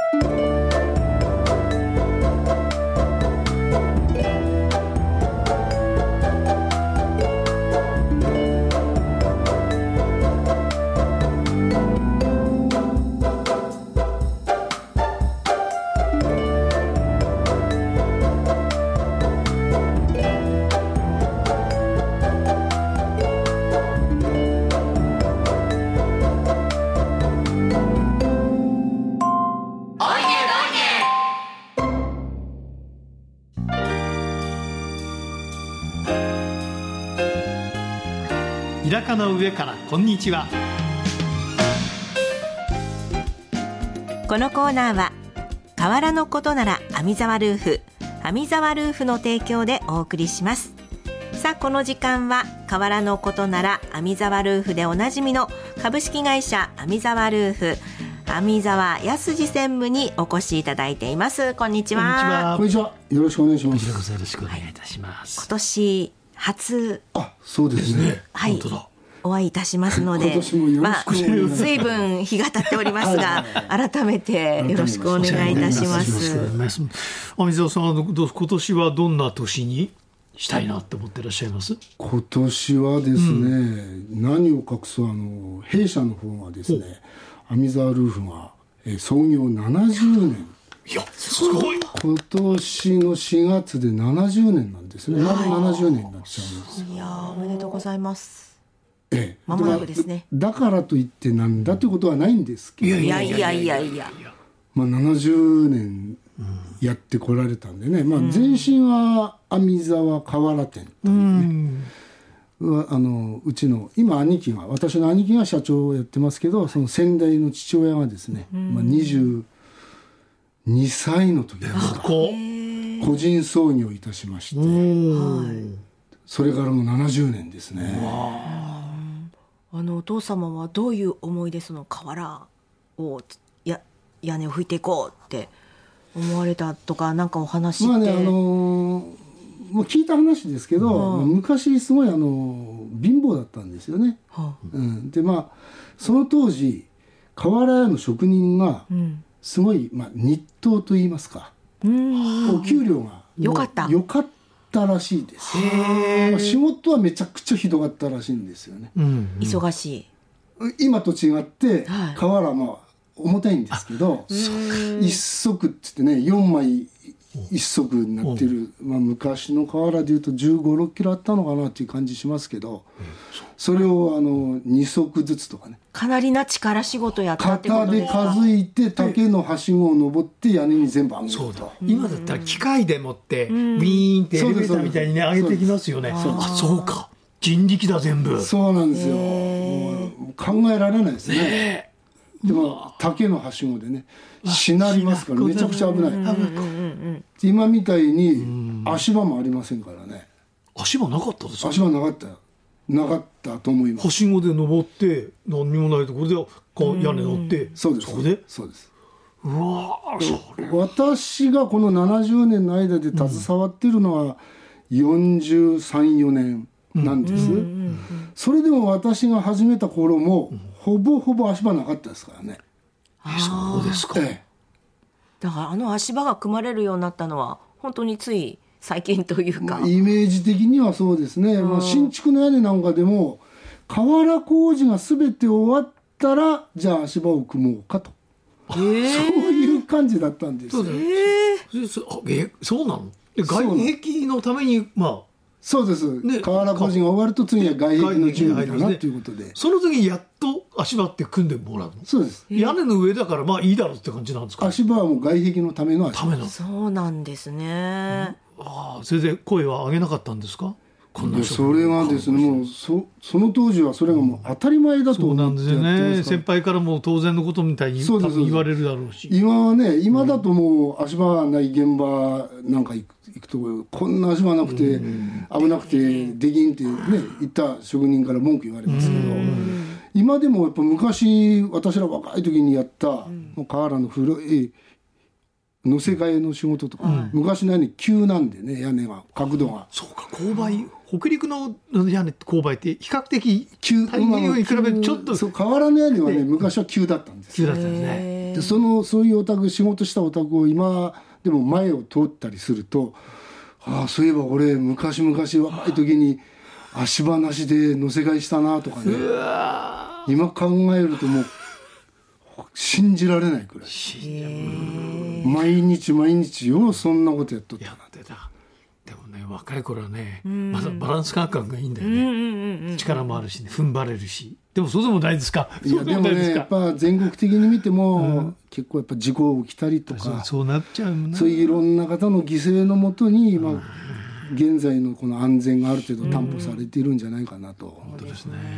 田舎の上からこんにちは。 このコーナーは河原のことなら網沢ルーフの提供でお送りします。さあこの時間は河原のことなら網沢ルーフでおなじみの株式会社網沢ルーフ網沢康二専務にお越しいただいています。こんにちは。 こんにちは。よろしくお願いします。 よろしくお願いいたします。 今年初そうですね。 はい、 本当だ。 お会いいたしますので、 今年もよろしくお願いします。 随分日が経っておりますが、改めてよろしくお願いいたします。 網沢さん、今年はどんな年にしたいなって思ってらっしゃいます？ 今年はですね、何を隠そう、弊社の方がですね、網沢ルーフが創業70年。 いや、すごい。 今年の4月で70年なんですね。丸70年になっちゃうんです。 いや、おめでとうございます。 間もなくですね。 だからといってなんだということはないんですけど、 いや、 70年やってこられたんでね、前身は網沢河原店というね、うちの今私の兄貴が社長をやってますけど、その先代の父親がですね、22歳の時ですか個人創業いたしまして、それからもう70年ですね。 お父様はどういう思いでその河原を屋根を拭いていこうって思われたとか、なんかお話って。 もう聞いた話ですけど、昔すごい貧乏だったんですよね。でその当時瓦屋の職人がすごい、日当といいますか、お給料が良かったらしいです。仕事はめちゃくちゃひどかったらしいんですよね。 忙しい。 今と違って瓦も重たいんですけど、一足って言ってね、4枚一足になってる、昔の瓦でいうと15、6キロあったのかなっていう感じしますけど、それを2足ずつとかね、 かなりな力仕事やったってことですか？ 肩で数いて竹のはしごを登って屋根に全部上げると。 そうだ、今だったら機械でもってウィーンってエレベーターみたいにね上げていきますよね。そうか、人力だ全部。そうなんですよ。 もう考えられないですね。でも竹のはしごでね、しなりますからめちゃくちゃ危ない。今みたいに足場もありませんからね。 足場なかったですか？ 足場なかったと思います。 はしごで登って何にもないところで屋根乗って、 そうです。 そこで。 そうです。 うわー、 私がこの70年の間で携わっているのは43、4年なんです。それでも私が始めた頃もほぼほぼ足場なかったですからね。 そうですか。 だから足場が組まれるようになったのは本当につい最近というか、 イメージ的にはそうですね。新築の屋根なんかでも瓦工事が全て終わったらじゃあ足場を組もうかと、そういう感じだったんですよ。 そうなの？外壁のためにそうです、ね、瓦工事が終わると次は外壁の準備だなということで、 その時にやっと足場って組んでもらうの？そうです。屋根の上だからいいだろうって感じなんですか？ 足場はもう外壁のための足場。 そうなんですね。 先生、声は上げなかったんですか？ それはですね、もうその当時はそれがもう当たり前だと思ってやってますから。そうなんですよね。 先輩からも当然のことみたいに多分言われるだろうし、 今だともう足場がない現場なんか行くとこんな足場なくて危なくてできんってね言った職人から文句言われますけど、今でもやっぱ昔私ら若い時にやった瓦の古い乗せ替えの仕事とか、昔の屋根急なんでね、屋根が角度が。 そうか、勾配、北陸の屋根勾配って比較的急、太平洋に比べるとちょっと瓦の屋根はね昔は急だったんです。 急だったんですね。 でそういうお宅、仕事したお宅を今でも前を通ったりすると、そういえば俺昔々若い時に足場なしで乗せ替えしたなとかね、今考えるともう信じられないくらい。毎日ようそんなことやっとったなって。 でもね、若い頃はね、まだバランス感覚がいいんだよね。力もあるしね、踏ん張れるし。でもそうでもないですか。 いやでもね、やっぱ全国的に見ても、結構やっぱ事故起きたりとか、 そうなっちゃうな。 そういういろんな方の犠牲のもとに、現在のこの安全がある程度担保されているんじゃないかなと。 本当ですね。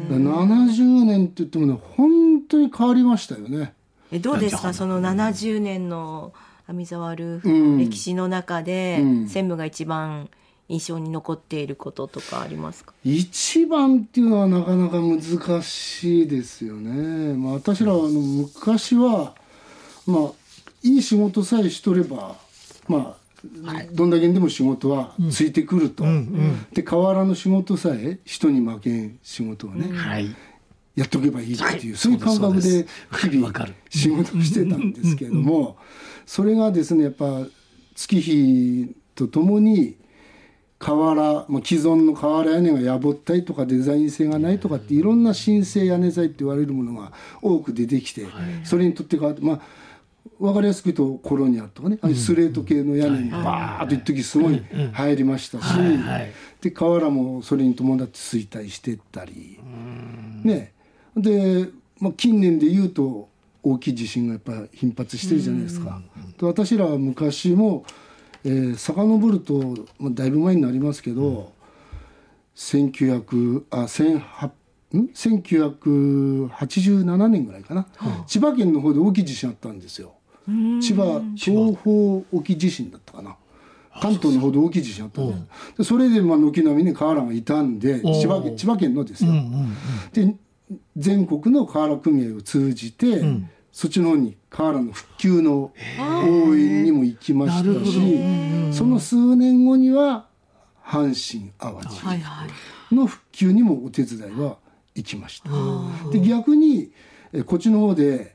70年って言ってもね、本当に変わりましたよね。 どうですか、その70年の網沢ルーフ歴史の中で、専務が一番印象に残っていることとかありますか？ 一番っていうのはなかなか難しいですよね。私らは昔は、いい仕事さえしとれば、どんだけでも仕事はついてくると。で、河原の仕事さえ人に負けん仕事をね、やっとけばいいっていう、そういう感覚で日々仕事をしてたんですけれども、それがですね、やっぱ月日とともに瓦、既存の瓦屋根がやぼったりとかデザイン性がないとかっていろんな新生屋根材って言われるものが多く出てきて、それにとって変わって、分かりやすく言うとコロニアとかね、スレート系の屋根にバーッと一時すごい入りましたし、で瓦もそれに伴って衰退していったりね。で、近年でいうと大きい地震がやっぱり頻発してるじゃないですか。で、私らは昔も、遡ると、だいぶ前になりますけど、1987年ぐらいかな、千葉県の方で大きい地震あったんですよ。千葉東方沖地震だったかな。関東の方で大きい地震あったんで、それで軒並みに瓦が傷んで、千葉県のですよ。で、全国の瓦組合を通じて、そっちの方に瓦の復旧の応援にも行きましたし、その数年後には阪神・淡路の復旧にもお手伝いは行きました。で、逆にこっちの方で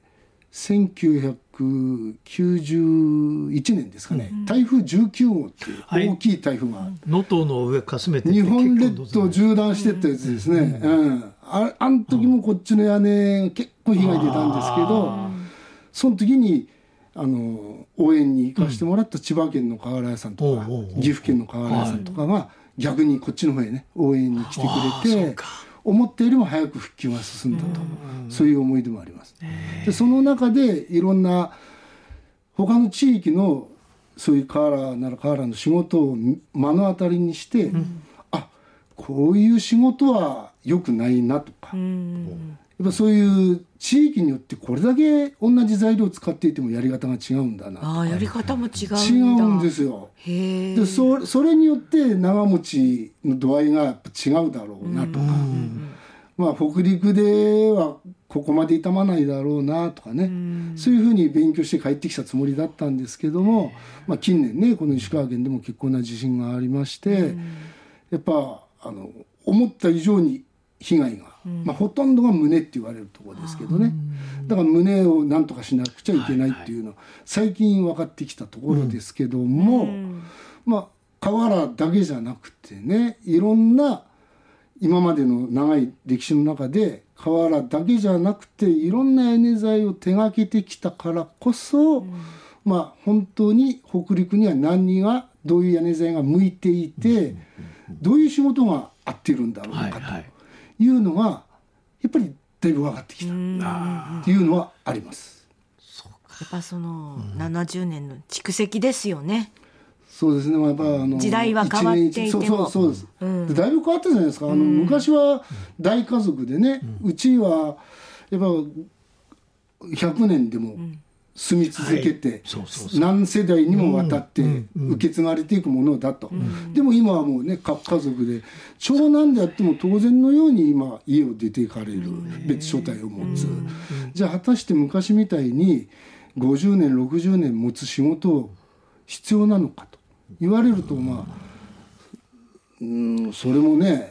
1991年ですかね、台風19号っていう大きい台風が能登の上かすめて日本列島縦断してったやつですね。あの時もこっちの屋根結構被害出たんですけど、その時に応援に行かせてもらった千葉県の瓦屋さんとか岐阜県の瓦屋さんとかが逆にこっちの方へね応援に来てくれて、思ったよりも早く復旧が進んだと、そういう思い出もあります。で、その中でいろんな他の地域のそういう瓦なら瓦の仕事を目の当たりにして、こういう仕事は良くないなとか、やっぱそういう地域によってこれだけ同じ材料を使っていてもやり方が違うんだな。 やり方も違うんですよ。で、それによって長持ちの度合いがやっぱ違うだろうなとか、北陸ではここまで傷まないだろうなとかね、そういうふうに勉強して帰ってきたつもりだったんですけども、近年ね、この石川県でも結構な地震がありまして、やっぱ思った以上に被害が、ほとんどが胸って言われるところですけどね、だから胸をなんとかしなくちゃいけないっていうのは最近分かってきたところですけども、瓦だけじゃなくてね、いろんな今までの長い歴史の中で瓦だけじゃなくていろんな屋根材を手がけてきたからこそ、本当に北陸には何がどういう屋根材が向いていて、どういう仕事が合っているんだろうかというのがやっぱりだいぶ分かってきたっていうのはあります。 やっぱその70年の蓄積ですよね。 そうですね、やっぱ時代は変わっていてもそうです、でだいぶ変わったじゃないですか。昔は大家族でね、うちはやっぱ100年でも住み続けて、何世代にもわたって受け継がれていくものだと、でも今はもうね、各家族で長男であっても当然のように今家を出ていかれる、別所帯を持つ、じゃあ果たして昔みたいに50年60年持つ仕事を必要なのかと言われると、それもね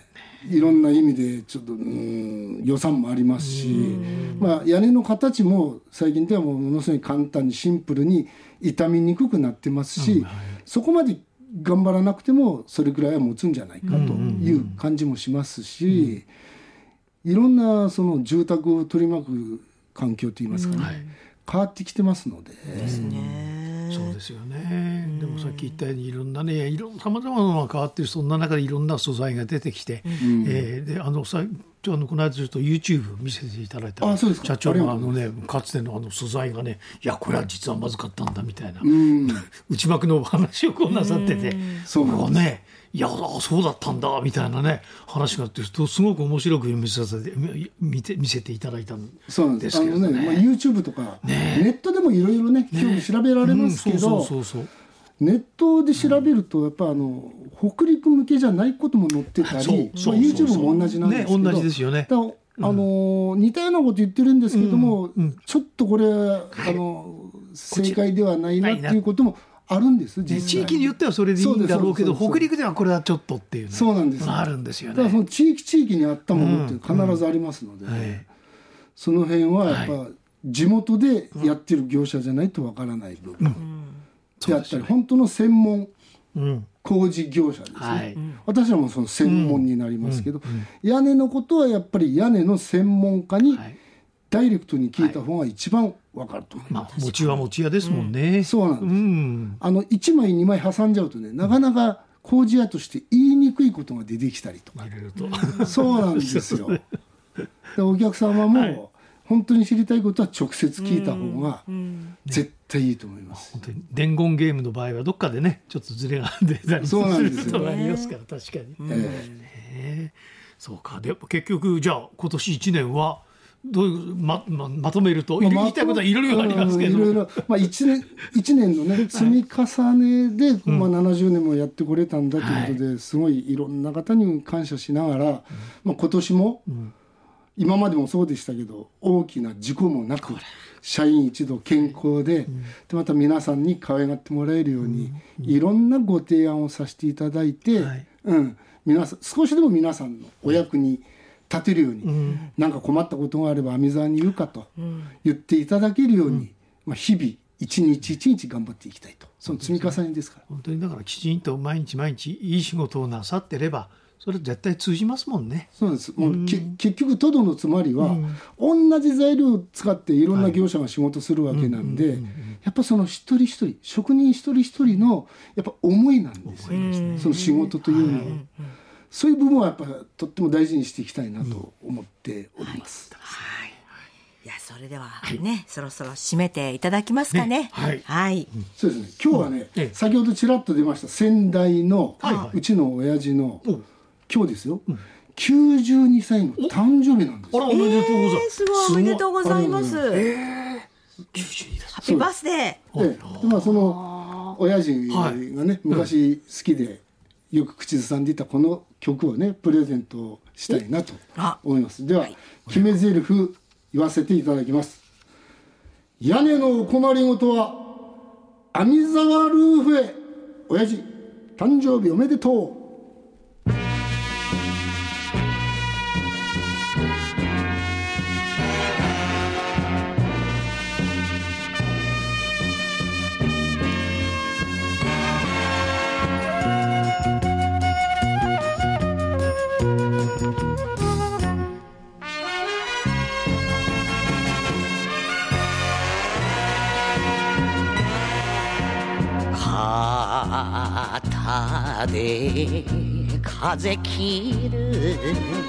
いろんな意味でちょっと予算もありますし、屋根の形も最近ではものすごい簡単にシンプルに傷みにくくなってますし、そこまで頑張らなくてもそれくらいは持つんじゃないかという感じもしますし、いろんなその住宅を取り巻く環境といいますかね、変わってきてますので。 ですね。 そうですよね。でもさっき言ったようにいろんなね、さまざまなものが変わってる、そんな中でいろんな素材が出てきて、でこの間ちょっと YouTube 見せていただいたら、社長がかつての素材がね、いやこれは実はまずかったんだみたいな、内幕の話をこうなさってて、そうね、いやそうだったんだみたいなね話があって、すごく面白く見せていただいたんですけどね。 YouTube とかネットでもいろいろね興味調べられますけど、ネットで調べるとやっぱ北陸向けじゃないことも載ってたり、YouTube も同じなんですけど、 同じですよね。 似たようなこと言ってるんですけども、ちょっとこれ正解ではないなっていうこともあるんです。 地域によってはそれでいいんだろうけど、北陸ではこれはちょっとっていうのあるんですよね。 だからその地域に合ったものって必ずありますので、その辺はやっぱ地元でやってる業者じゃないとわからない部分であったり、本当の専門工事業者ですね。私らもその専門になりますけど、屋根のことはやっぱり屋根の専門家にダイレクトに聞いた方が一番分かると思います。 餅は餅屋ですもんね。 そうなんです。1枚2枚挟んじゃうとね、なかなか工事屋として言いにくいことが出てきたりとか、そうなんですよ。でお客様も本当に知りたいことは直接聞いた方が絶対いいと思います。 本当に伝言ゲームの場合はどっかでねちょっとズレが出たりすることがありますから、確かに。そうか。で結局じゃあ今年1年はどういう まとめると、言いたいことはいろいろありますけど、 1年のね積み重ねで、70年もやってこれたんだということで、すごいいろんな方に感謝しながら、今年も、今までもそうでしたけど大きな事故もなく、社員一同健康で、また皆さんに可愛がってもらえるように、いろんなご提案をさせていただいて、皆さん少しでも皆さんのお役に立てるように、何か困ったことがあれば網沢に言うかと言っていただけるように、日々一日一日頑張っていきたいと、その積み重ねですから。 本当にだからきちんと毎日毎日いい仕事をなさってればそれ絶対通じますもんね。 そうです。もう結局トドのつまりは、同じ材料を使っていろんな業者が仕事するわけなんで、やっぱその一人一人職人一人一人のやっぱ思いなんですよ、その仕事というのを。そういう部分はやっぱりとっても大事にしていきたいなと思っております。 いや、それではね、そろそろ締めていただきますかね。 そうですね。今日はね、先ほどちらっと出ました先代のうちの親父の今日ですよ、92歳の誕生日なんです。 おめでとうございます。 すごいおめでとうございます。 92です。 ハッピーバースデー。その親父がね、昔好きでよく口ずさんでいたこの曲をねプレゼントしたいなと思います。では決め台詞言わせていただきます。屋根のお困りごとは網沢ルーフへ。親父誕生日おめでとう。 肩で風切る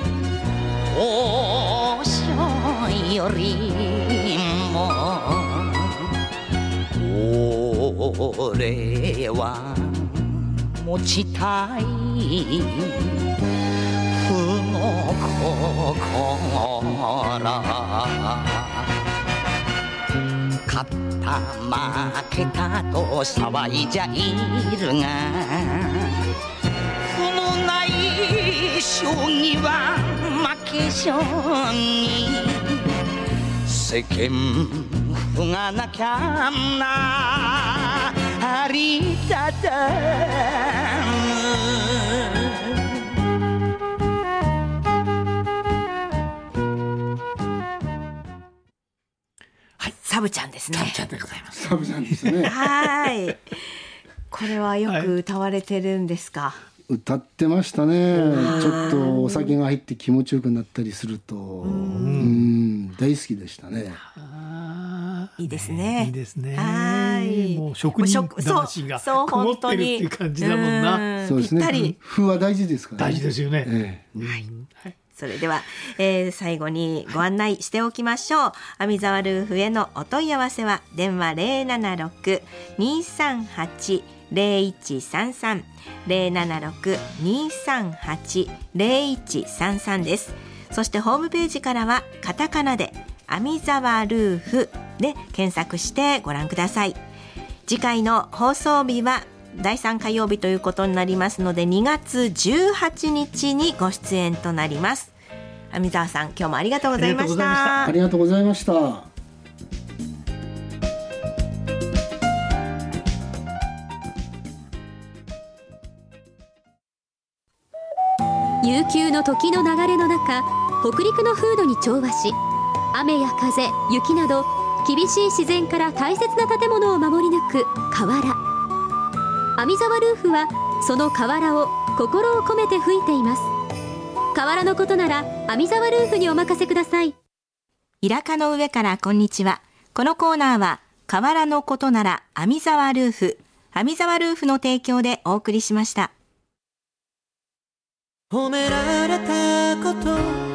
おしょよりも俺は持ちたい負の心。勝った負けたと騒いじゃいるが、負のない将棋は負け将棋。世間不がなきゃなありたたむ。 サブちゃんですね。 サブちゃんでございます。 サブちゃんですね。 はい。これはよく歌われてるんですか？ 歌ってましたね。ちょっとお酒が入って気持ちよくなったりすると、大好きでしたね。 いいですね。 いいですね。はい。もう職人魂がこもってるっていう感じだもんな。 そうですね。風は大事ですからね。大事ですよね。 はい。それでは、最後にご案内しておきましょう。阿見沢ルーフへのお問い合わせは電話 076-238-0133 076-238-0133 です。そしてホームページからはカタカナで阿見沢ルーフで検索してご覧ください。次回の放送日は第3火曜日ということになりますので、2月18日にご出演となります。阿見沢さん、今日もありがとうございました。 ありがとうございました。 悠久の時の流れの中、北陸の風土に調和し、雨や風、雪など厳しい自然から大切な建物を守り抜く瓦。阿見沢ルーフはその瓦を心を込めて吹いています。瓦のことなら阿見沢ルーフにお任せください。 イラカの上からこんにちは。このコーナーは瓦のことなら阿見沢ルーフ、阿見沢ルーフの提供でお送りしました。 褒められたこと